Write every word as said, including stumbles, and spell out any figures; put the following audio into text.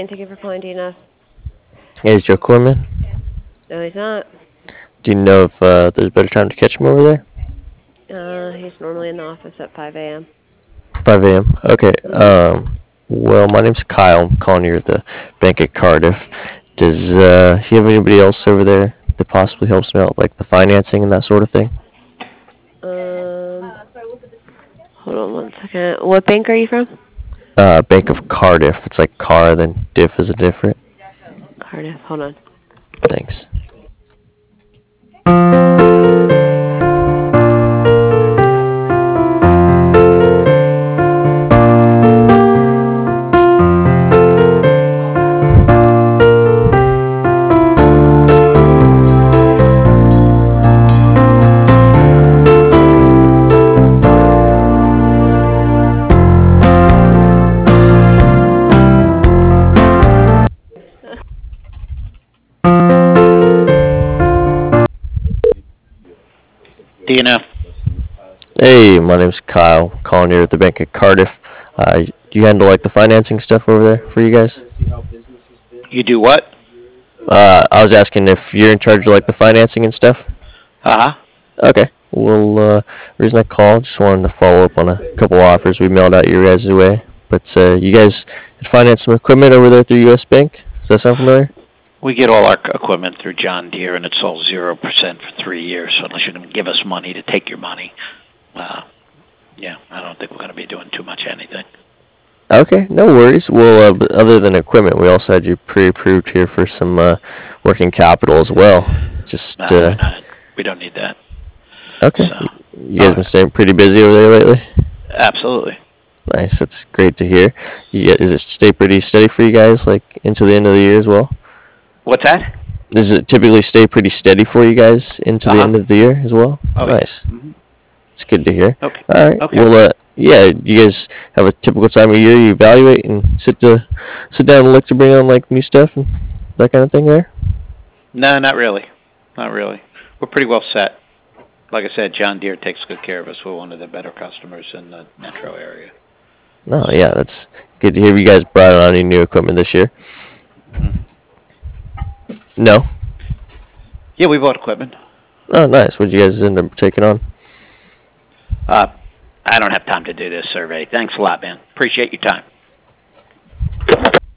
and thank you for calling D N F. Hey, is Joe Corman? No, he's not. Do you know if uh, there's a better time to catch him over there? Uh, he's normally in the office at five a m five a m. Okay. Mm-hmm. Um. Well, my name's Kyle. I'm calling you at the bank at Cardiff. Does uh, he have anybody else over there that possibly helps him out, like the financing and that sort of thing? Um, hold on one second. What bank are you from? Uh, Bank of Cardiff. It's like car, then diff is a different. Cardiff. Hold on. Thanks. D N F. Hey, my name's Kyle. Calling you at the bank at Cardiff. Uh, do you handle like the financing stuff over there for you guys? You do what? Uh, I was asking if you're in charge of like the financing and stuff. Uh huh. Okay. Well, uh, reason I called, just wanted to follow up on a couple offers we mailed out your guys' way. But uh, you guys had financed some equipment over there through U S Bank. Does that sound familiar? We get all our equipment through John Deere, and it's all zero percent for three years. So unless you're going to give us money to take your money, uh, yeah, I don't think we're going to be doing too much anything. Okay, no worries. Well, uh, but other than equipment, we also had you pre-approved here for some uh, working capital as well. Just No, uh, we're not. We don't need that. okay. So, You guys all been right. staying pretty busy over there lately? Absolutely. Nice. That's great to hear. You, is it stay pretty steady for you guys, like into the end of the year as well? What's that? Does it typically stay pretty steady for you guys into the Uh-huh. end of the year as well? Oh, Nice. yeah. Mm-hmm. It's good to hear. Okay. All right. Okay. Well, uh, yeah. You guys have a typical time of year you evaluate and sit to sit down and look to bring on like new stuff and that kind of thing there. No, not really. Not really. We're pretty well set. Like I said, John Deere takes good care of us. We're one of the better customers in the metro area. No, yeah, that's good to hear. You guys brought on any new equipment this year? Mm-hmm. No. Yeah, we bought equipment. Oh, nice. What'd you guys end up taking on? Uh, I don't have time to do this survey. Thanks a lot, man. Appreciate your time.